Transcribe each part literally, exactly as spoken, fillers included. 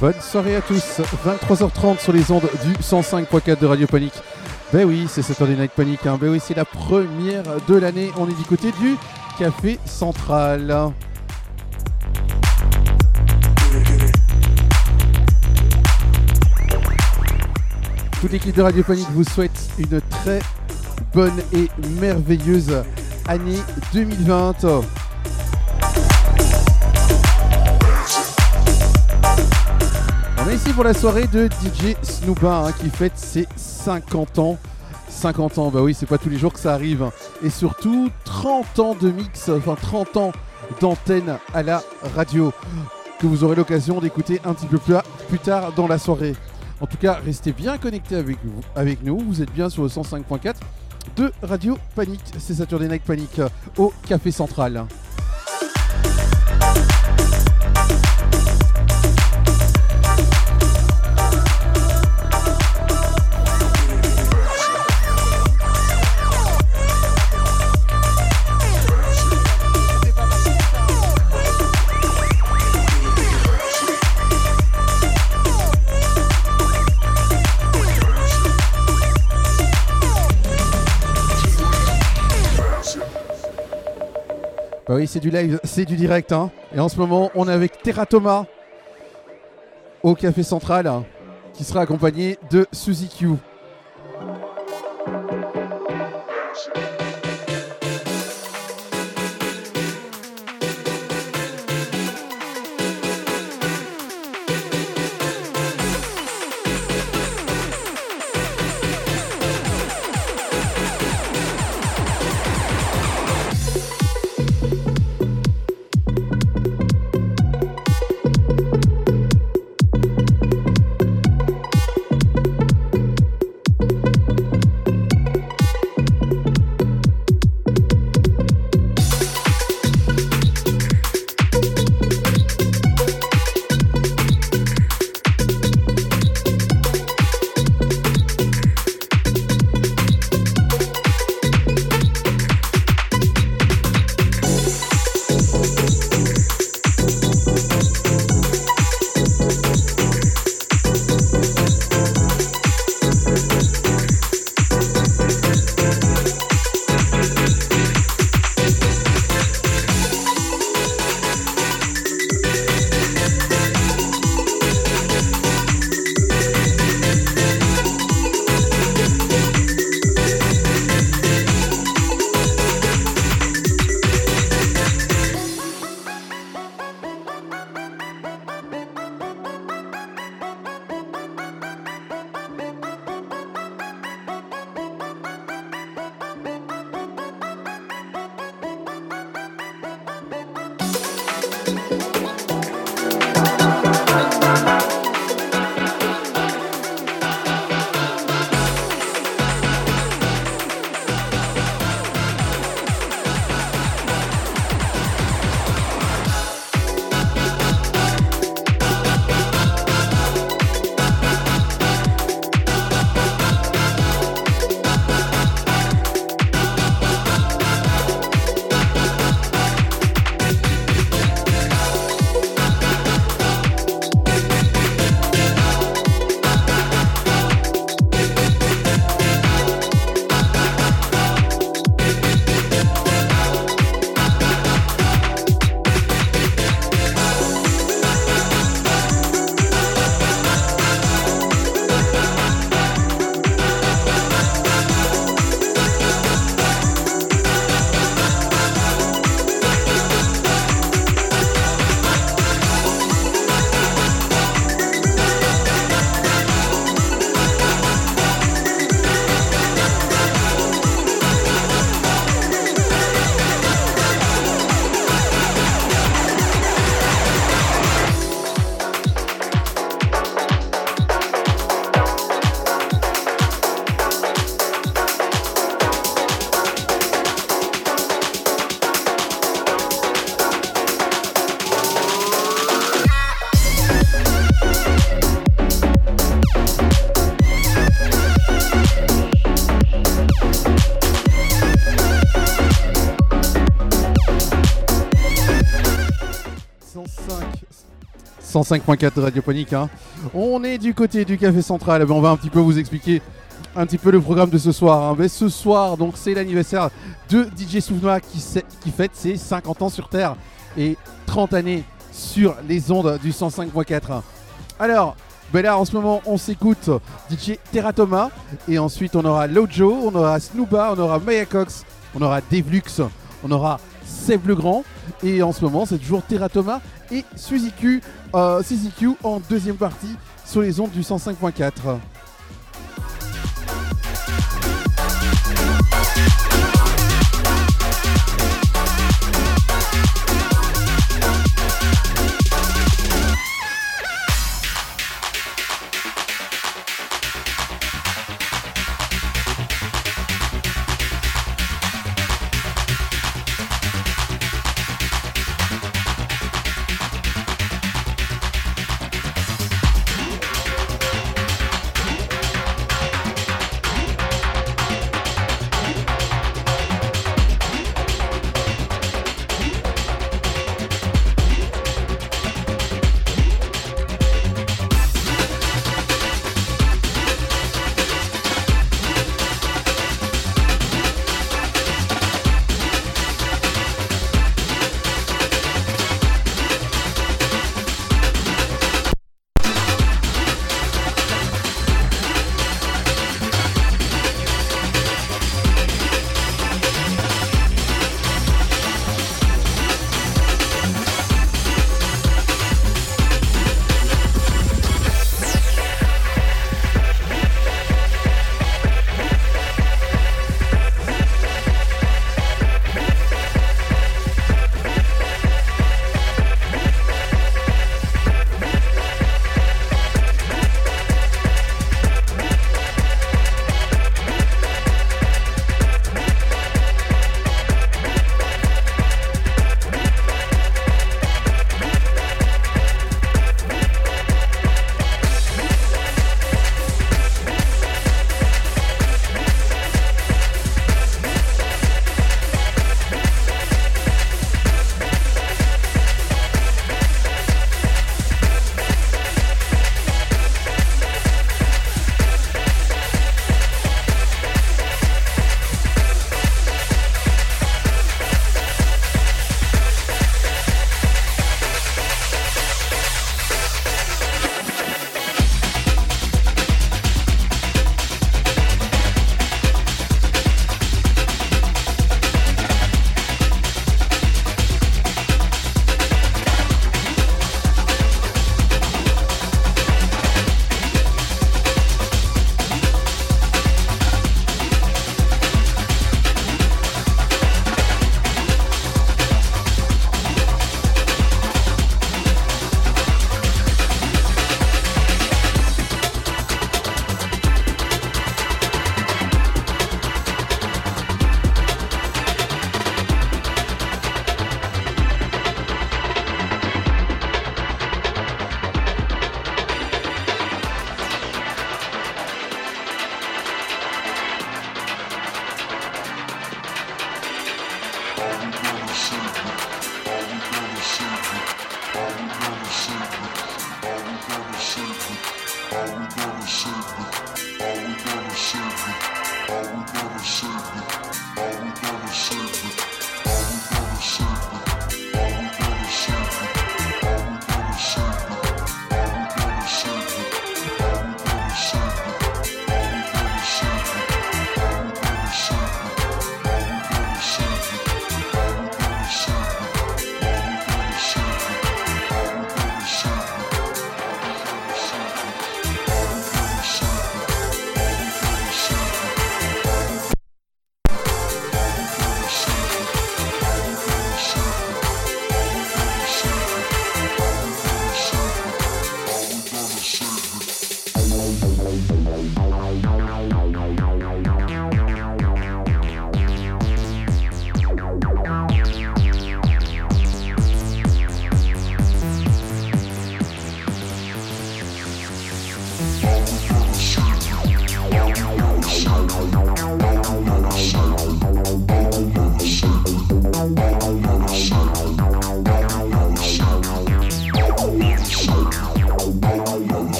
Bonne soirée à tous, vingt-trois heures trente sur les ondes du cent cinq point quatre de Radio Panique. Ben oui, c'est Saturday Night Panic, hein. Ben oui, c'est la première de l'année, on est du côté du Café Central. Toute l'équipe de Radio Panique vous souhaite une très bonne et merveilleuse année deux mille vingt. On est ici pour la soirée de D J Snooba, hein, qui fête ses cinquante ans. cinquante ans, bah oui, c'est pas tous les jours que ça arrive. Et surtout, trente ans de mix, enfin trente ans d'antenne à la radio, que vous aurez l'occasion d'écouter un petit peu plus, plus tard dans la soirée. En tout cas, restez bien connectés avec, vous, avec nous, vous êtes bien sur le cent cinq point quatre de Radio Panique. C'est Saturday Night Panic au Café Central. Bah oui, c'est du live, c'est du direct, hein. Et en ce moment, on est avec Terra Thomas au Café Central, hein, qui sera accompagné de Suzy Q. cent cinq point quatre de Radiophonique. Hein. On est du côté du Café Central. On va un petit peu vous expliquer un petit peu le programme de ce soir. Hein. Mais ce soir, donc, c'est l'anniversaire de D J Snoop qui, qui fête ses cinquante ans sur Terre et trente années sur les ondes du cent cinq point quatre. Alors, ben là, en ce moment, on s'écoute D J Terra Thomas et ensuite on aura Lojo, on aura Snooba, on aura Maya Cox, on aura Devlux, on aura Seb Legrand et en ce moment, c'est toujours Terra Thomas et Suzy Q, euh, Suzy Q en deuxième partie sur les ondes du cent cinq point quatre.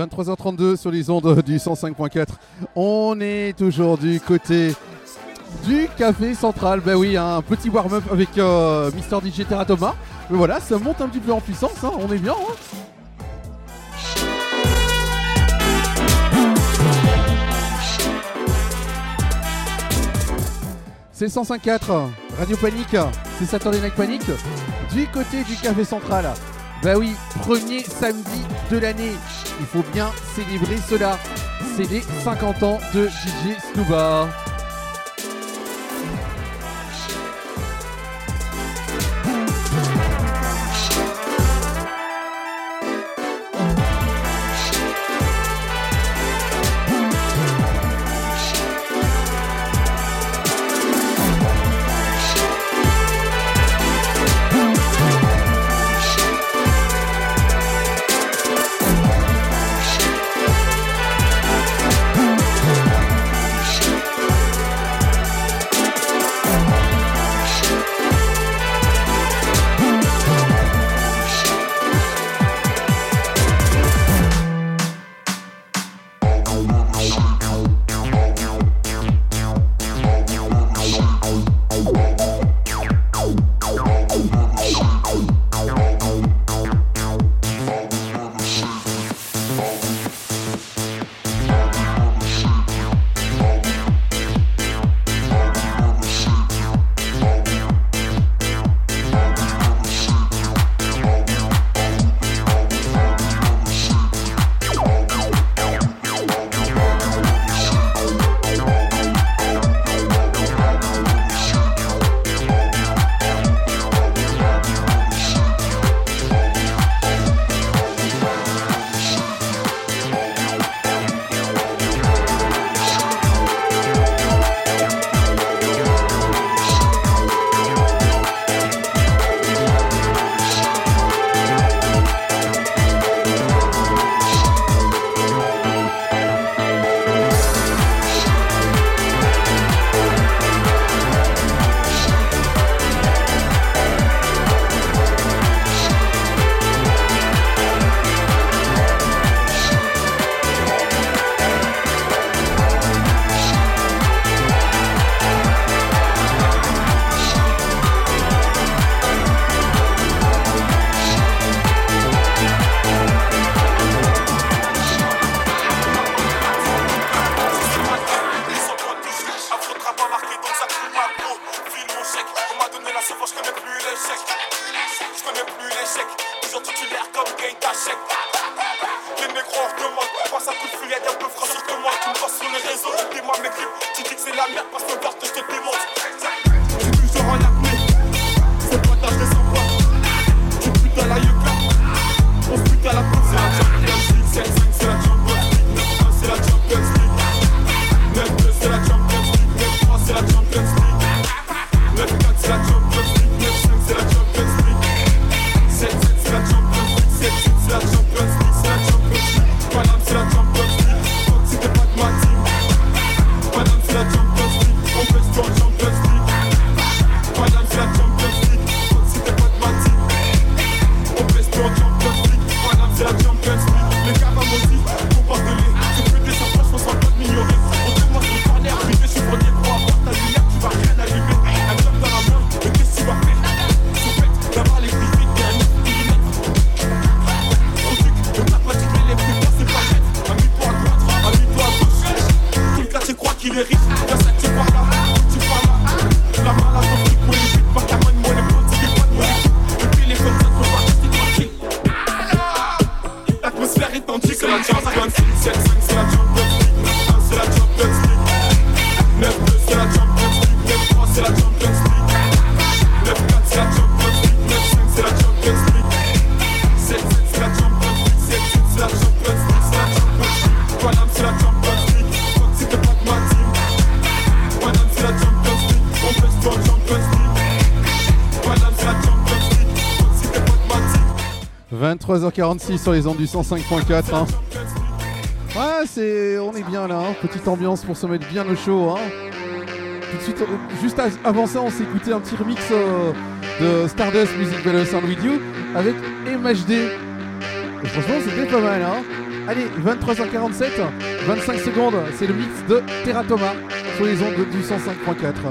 vingt-trois heures trente-deux sur les ondes du cent cinq point quatre. On est toujours du côté du Café Central. Ben oui, un petit warm-up avec euh, Mister D J Teratoma. Mais voilà, ça monte un petit peu en puissance, hein, on est bien. Hein. C'est cent cinq point quatre, Radio Panique, c'est Saturday Night Panic, du côté du Café Central. Bah oui, premier samedi de l'année, il faut bien célébrer cela. C'est les cinquante ans de D J Snooba. vingt-trois heures quarante-six sur les ondes du cent cinq point quatre. Hein. Ouais, c'est... on est bien là. Hein. Petite ambiance pour se mettre bien au chaud. Hein. Tout de suite, euh, juste avant ça, on s'est écouté un petit remix euh, de Stardust Music Better Sound With You avec M H D. Et franchement, c'était pas mal. Hein. Allez, vingt-trois heures quarante-sept, vingt-cinq secondes, c'est le mix de Teratoma sur les ondes du cent cinq point quatre.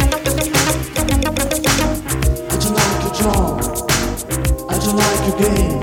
I don't like your game.